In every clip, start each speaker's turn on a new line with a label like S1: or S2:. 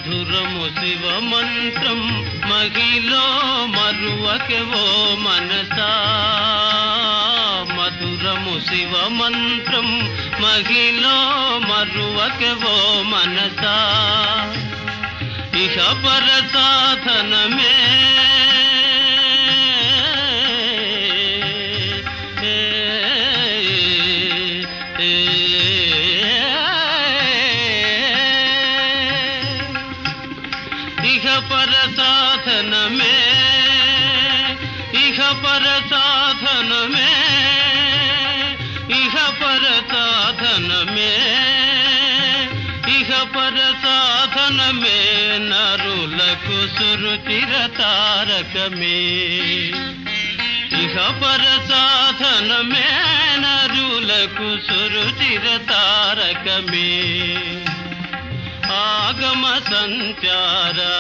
S1: మధురము శివ మంత్రం మహిలో మరువకెవో మనసా. మధురము శివ మంత్రం మహిలో మరువకెవో మనసా. ఇహ పర సాధనమే ఇహ పర సాధనమే, ఇహ పర సాధనమే, ఇహ పర సాధనమే, ఇహ పర సాధనమే నరులకు సురుచిర తారకమే. ఇహ పర సాధనమే నరులకు సురుచిర తారకమే. ఆగమ సంచారా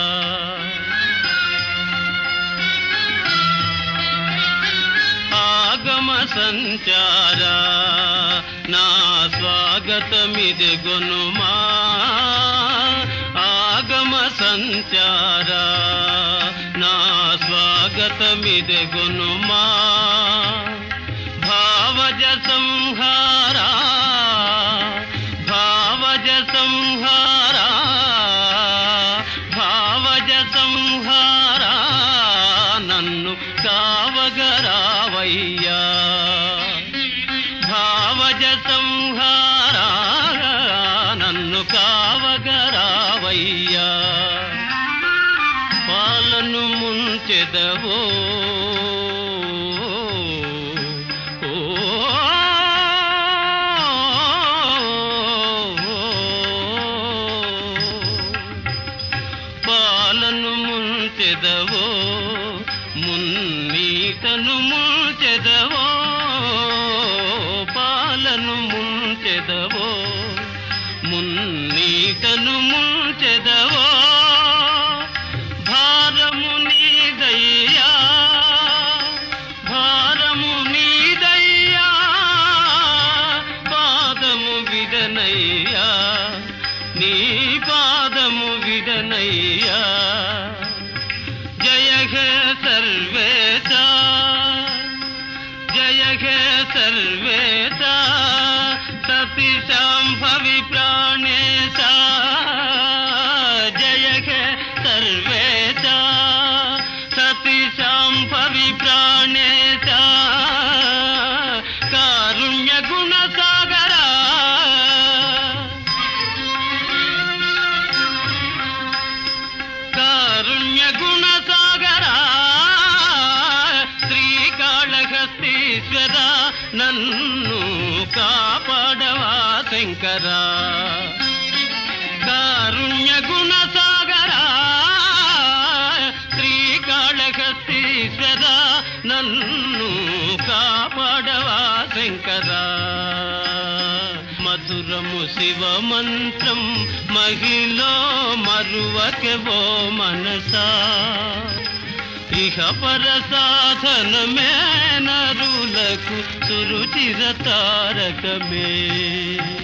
S1: ఆగమ సంచారా నా స్వాగతమిది గొనుమా. ఆగమ సంచారా నా స్వాగతమిది గొనుమా. భావజ సంహారా భావజ సంహారా భావజ సంహారా నన్ను కావగరావయ్యా. భావజ సంహారా నన్ను కావగరావయ్యా. పాలను ముంచెదవో పాలను ముంచెదవో మున్నీటను ముంచెదవో. పాలను ముంచెదవో మున్నీటను ముంచెదవో. భారము నీదయ్యా భారము నీదయ్యా. పాదము విడనయ్యా నీ పాదము విడనయ్యా. జయ హే సర్వేశ జయ హే సర్వేశ సతి శాంభవి ప్రాణేశ. జయ హే సర్వేశ సతి శాంభవి ప్రాణేశ. కారుణ్య గుణ సాగరా కారుణ్య గుణ సాగరా. శ్రీకాళహస్తీశ్వర నన్ను కాపాడవా శంకరా. కారుణ్య గుణ సాగరా శ్రీకాళహస్తీశ్వర నన్ను కాపాడవా శంకరా. మధురము శివ మంత్రం మహిలో మరువకెవో మనసా. ఇహ పర సాధనమే నరులకు సురుచిర తారకమే.